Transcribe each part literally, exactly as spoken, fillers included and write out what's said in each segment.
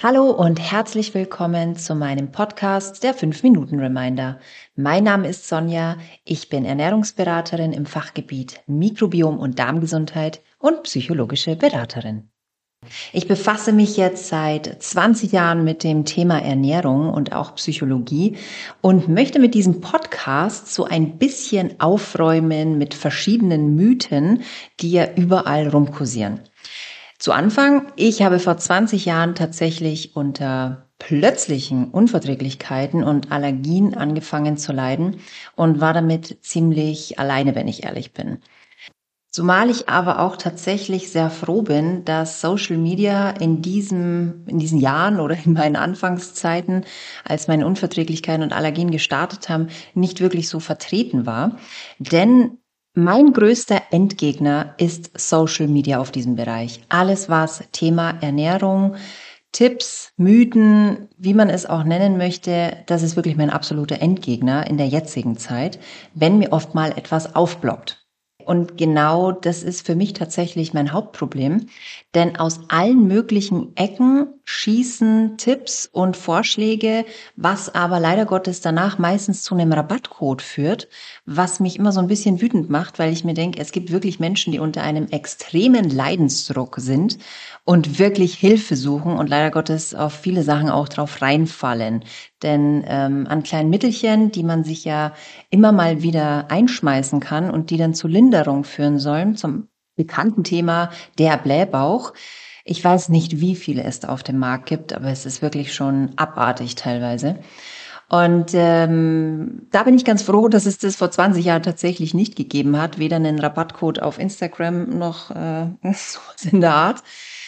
Hallo und herzlich willkommen zu meinem Podcast der fünf Minuten Reminder. Mein Name ist Sonja, ich bin Ernährungsberaterin im Fachgebiet Mikrobiom und Darmgesundheit und psychologische Beraterin. Ich befasse mich jetzt seit zwanzig Jahren mit dem Thema Ernährung und auch Psychologie und möchte mit diesem Podcast so ein bisschen aufräumen mit verschiedenen Mythen, die ja überall rumkursieren. Zu Anfang, ich habe vor zwanzig Jahren tatsächlich unter plötzlichen Unverträglichkeiten und Allergien angefangen zu leiden und war damit ziemlich alleine, wenn ich ehrlich bin. Zumal ich aber auch tatsächlich sehr froh bin, dass Social Media in diesem, in diesen Jahren oder in meinen Anfangszeiten, als meine Unverträglichkeiten und Allergien gestartet haben, nicht wirklich so vertreten war. Denn mein größter Endgegner ist Social Media auf diesem Bereich. Alles, was Thema Ernährung, Tipps, Mythen, wie man es auch nennen möchte, das ist wirklich mein absoluter Endgegner in der jetzigen Zeit, wenn mir oft mal etwas aufploppt. Und genau das ist für mich tatsächlich mein Hauptproblem, denn aus allen möglichen Ecken schießen Tipps und Vorschläge, was aber leider Gottes danach meistens zu einem Rabattcode führt, was mich immer so ein bisschen wütend macht, weil ich mir denke, es gibt wirklich Menschen, die unter einem extremen Leidensdruck sind und wirklich Hilfe suchen und leider Gottes auf viele Sachen auch drauf reinfallen. Denn ähm, an kleinen Mittelchen, die man sich ja immer mal wieder einschmeißen kann und die dann zur Linderung führen sollen, zum bekannten Thema der Blähbauch. Ich weiß nicht, wie viele es da auf dem Markt gibt, aber es ist wirklich schon abartig teilweise. Und ähm, da bin ich ganz froh, dass es das vor zwanzig Jahren tatsächlich nicht gegeben hat, weder einen Rabattcode auf Instagram noch äh, sowas in der Art.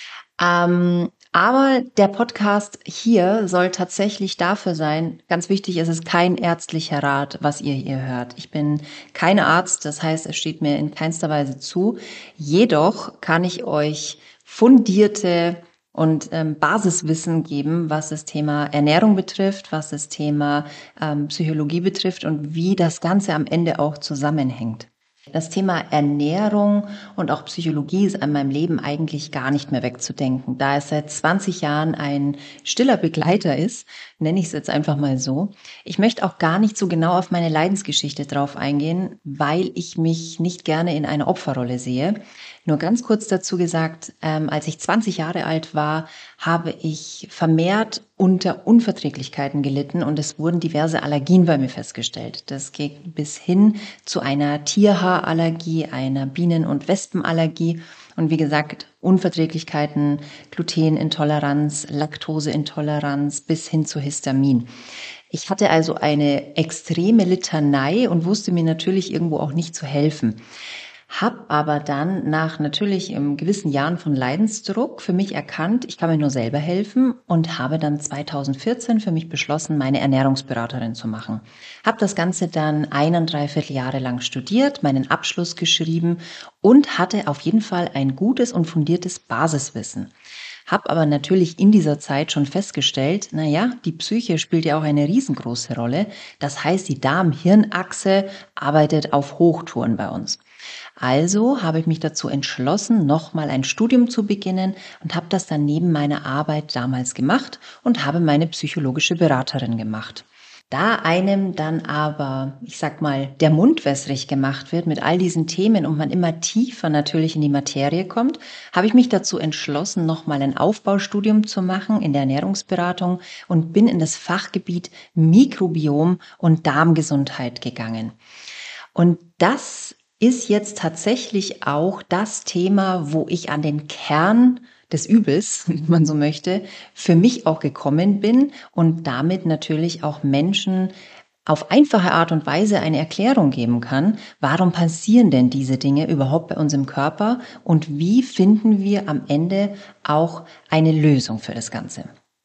Ähm, aber der Podcast hier soll tatsächlich dafür sein, ganz wichtig, es ist kein ärztlicher Rat, was ihr hier hört. Ich bin kein Arzt, das heißt, es steht mir in keinster Weise zu. Jedoch kann ich euch fundierte und ähm, Basiswissen geben, was das Thema Ernährung betrifft, was das Thema ähm, Psychologie betrifft und wie das Ganze am Ende auch zusammenhängt. Das Thema Ernährung und auch Psychologie ist an meinem Leben eigentlich gar nicht mehr wegzudenken. Da es seit zwanzig Jahren ein stiller Begleiter ist, nenne ich es jetzt einfach mal so. Ich möchte auch gar nicht so genau auf meine Leidensgeschichte drauf eingehen, weil ich mich nicht gerne in einer Opferrolle sehe. Nur ganz kurz dazu gesagt, ähm, als ich zwanzig Jahre alt war, habe ich vermehrt unter Unverträglichkeiten gelitten und es wurden diverse Allergien bei mir festgestellt. Das geht bis hin zu einer Tierhaarallergie, einer Bienen- und Wespenallergie und wie gesagt, Unverträglichkeiten, Glutenintoleranz, Laktoseintoleranz bis hin zu Histamin. Ich hatte also eine extreme Litanei und wusste mir natürlich irgendwo auch nicht zu helfen. Hab aber dann nach natürlich im gewissen Jahren von Leidensdruck für mich erkannt, ich kann mir nur selber helfen und habe dann zweitausendvierzehn für mich beschlossen, meine Ernährungsberaterin zu machen. Hab das Ganze dann eineinhalb Jahre lang studiert, meinen Abschluss geschrieben und hatte auf jeden Fall ein gutes und fundiertes Basiswissen. Hab aber natürlich in dieser Zeit schon festgestellt, na ja, die Psyche spielt ja auch eine riesengroße Rolle. Das heißt, die Darm-Hirn-Achse arbeitet auf Hochtouren bei uns. Also habe ich mich dazu entschlossen, nochmal ein Studium zu beginnen und habe das dann neben meiner Arbeit damals gemacht und habe meine psychologische Beraterin gemacht. Da einem dann aber, ich sag mal, der Mund wässrig gemacht wird mit all diesen Themen und man immer tiefer natürlich in die Materie kommt, habe ich mich dazu entschlossen, nochmal ein Aufbaustudium zu machen in der Ernährungsberatung und bin in das Fachgebiet Mikrobiom und Darmgesundheit gegangen. Und das ist jetzt tatsächlich auch das Thema, wo ich an den Kern des Übels, wenn man so möchte, für mich auch gekommen bin und damit natürlich auch Menschen auf einfache Art und Weise eine Erklärung geben kann, warum passieren denn diese Dinge überhaupt bei uns im Körper und wie finden wir am Ende auch eine Lösung für das Ganze.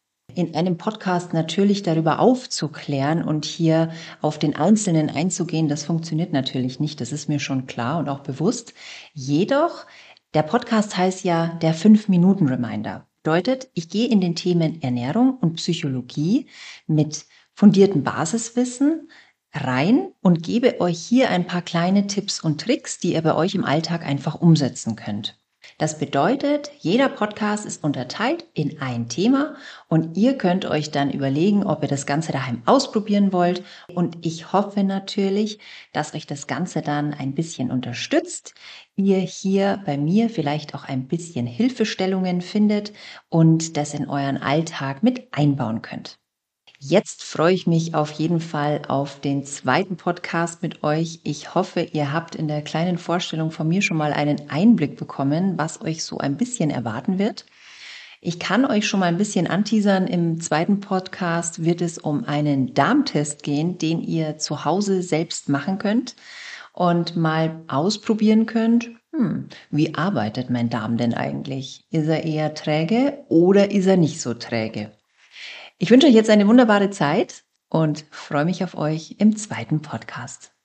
In einem Podcast natürlich darüber aufzuklären und hier auf den Einzelnen einzugehen, das funktioniert natürlich nicht, das ist mir schon klar und auch bewusst. Jedoch, der Podcast heißt ja der fünf Minuten Reminder. Bedeutet, ich gehe in den Themen Ernährung und Psychologie mit fundiertem Basiswissen rein und gebe euch hier ein paar kleine Tipps und Tricks, die ihr bei euch im Alltag einfach umsetzen könnt. Das bedeutet, jeder Podcast ist unterteilt in ein Thema und ihr könnt euch dann überlegen, ob ihr das Ganze daheim ausprobieren wollt. Und ich hoffe natürlich, dass euch das Ganze dann ein bisschen unterstützt, ihr hier bei mir vielleicht auch ein bisschen Hilfestellungen findet und das in euren Alltag mit einbauen könnt. Jetzt freue ich mich auf jeden Fall auf den zweiten Podcast mit euch. Ich hoffe, ihr habt in der kleinen Vorstellung von mir schon mal einen Einblick bekommen, was euch so ein bisschen erwarten wird. Ich kann euch schon mal ein bisschen anteasern. Im zweiten Podcast wird es um einen Darmtest gehen, den ihr zu Hause selbst machen könnt und mal ausprobieren könnt. Hm, wie arbeitet mein Darm denn eigentlich? Ist er eher träge oder ist er nicht so träge? Ich wünsche euch jetzt eine wunderbare Zeit und freue mich auf euch im zweiten Podcast.